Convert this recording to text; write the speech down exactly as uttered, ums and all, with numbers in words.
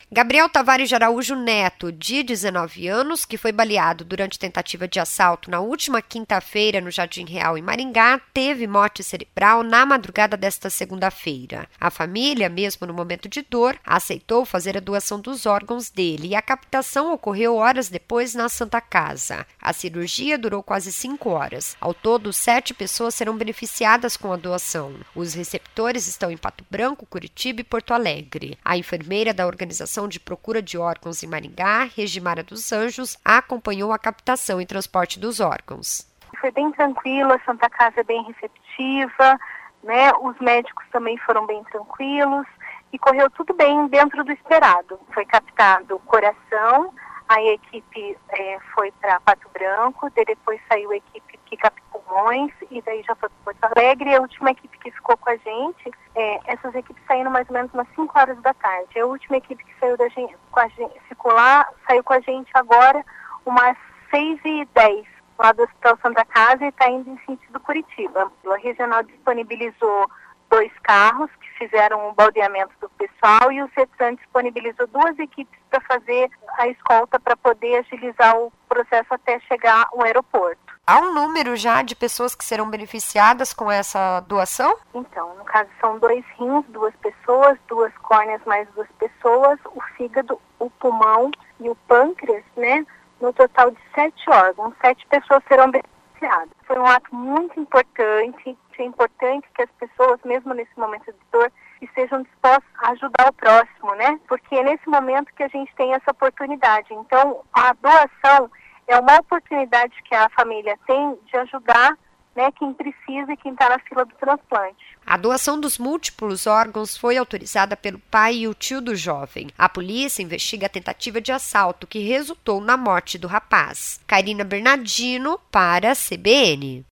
Gabriel Tavares de Araújo Neto, de dezenove anos, que foi baleado durante tentativa de assalto na última quinta-feira no Jardim Real, em Maringá, teve morte cerebral na madrugada desta segunda-feira. A família, mesmo no momento de dor, aceitou fazer a doação dos órgãos dele e a captação ocorreu horas depois na Santa Casa. A cirurgia durou quase cinco horas. Ao todo, sete pessoas serão beneficiadas com a doação. Os receptores estão em Pato Branco, Curitiba e Porto Alegre. A enfermeira da organização de procura de órgãos em Maringá, Regimara dos Anjos, acompanhou a captação e transporte dos órgãos. Foi bem tranquilo, a Santa Casa é bem receptiva, né? Os médicos também foram bem tranquilos e correu tudo bem dentro do esperado. Foi captado o coração, a equipe é, foi para Pato Branco, depois saiu a equipe que captou pulmões e daí já foi para Porto Alegre. E a última equipe que ficou com a gente, é, essas equipes saíram mais ou menos umas cinco horas da tarde. A última equipe que saiu da gente, com a gente, ficou lá, saiu com a gente agora umas seis e dez lá do Hospital Santa Casa e está indo em sentido Curitiba. A regional disponibilizou dois carros que fizeram o baldeamento do pessoal e o CETRAN disponibilizou duas equipes para fazer a escolta para poder agilizar o processo até chegar ao aeroporto. Há um número já de pessoas que serão beneficiadas com essa doação? Então, no caso são dois rins, duas pessoas, duas córneas mais duas pessoas, o fígado, o pulmão e o pâncreas, né? No total de sete órgãos, sete pessoas serão beneficiadas. Foi um ato muito importante, é importante que as pessoas, mesmo nesse momento de dor, estejam dispostas a ajudar o próximo, né? Porque é nesse momento que a gente tem essa oportunidade. Então, a doação é uma oportunidade que a família tem de ajudar, né, quem precisa e quem está na fila do transplante. A doação dos múltiplos órgãos foi autorizada pelo pai e o tio do jovem. A polícia investiga a tentativa de assalto que resultou na morte do rapaz. Cairina Bernardino, para a C B N.